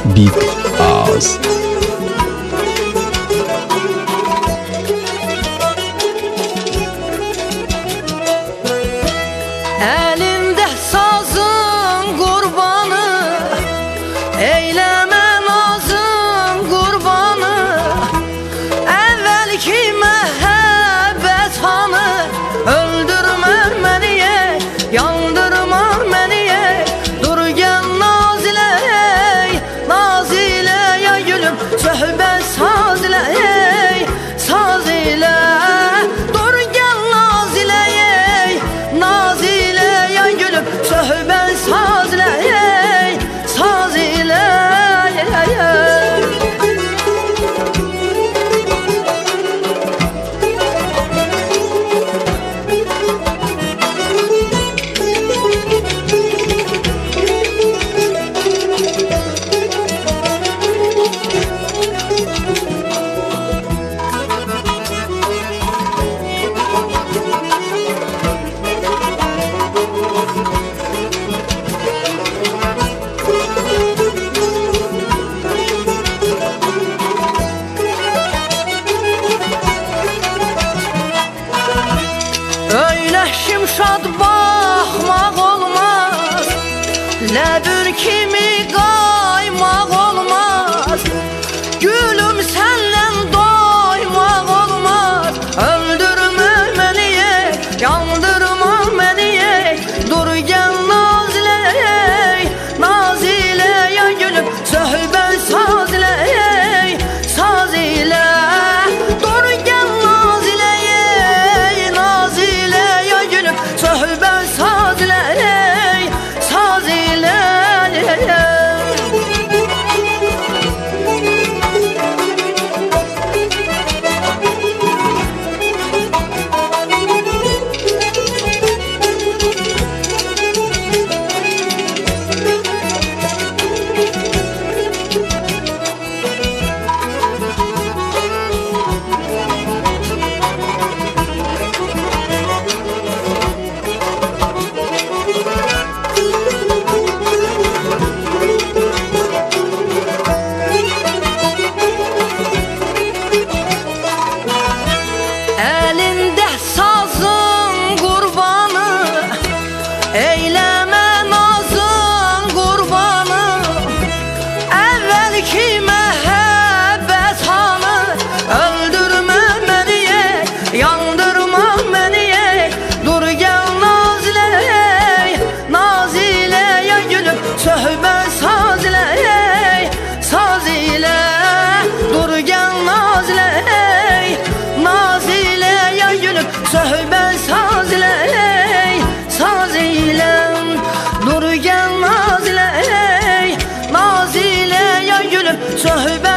Big Oz. Elinde sazın kurbanı, eyleme nazın kurbanı. Evvelki mehabbet hanı, öldürme beni, yandırma beni. Dur gel Nazile, Nazile ya gülüm, söhbet saz ile, saz ile. Dur gel Nazile, Nazile ya gülüm, söhbet saz ile, saz ile. Öyle şimşad bakmak olmaz, lebür kimi kaymak olmaz. Gülüm senden doymak olmaz. Öldürme beni, yandırma beni. Dur gel Nazile, Nazile ya gülüm, söhbet saz ile, saz ile. Dur gel Nazile, Nazile ya gülüm, söhbet saz ile, saz ile. Elinde sazın kurbanı, eyleme nazın kurbanı. Evvelki mehabbet hanı, öldürme beni, yandırma beni. Dur gel Nazile, Nazile ya gülüm, söhbet saz ile, saz ile. Dur gel Nazile, Nazile ya gülüm, söhbet saz ile, saz ile. Dur gel Nazile, Nazile ya gülüm, söhbet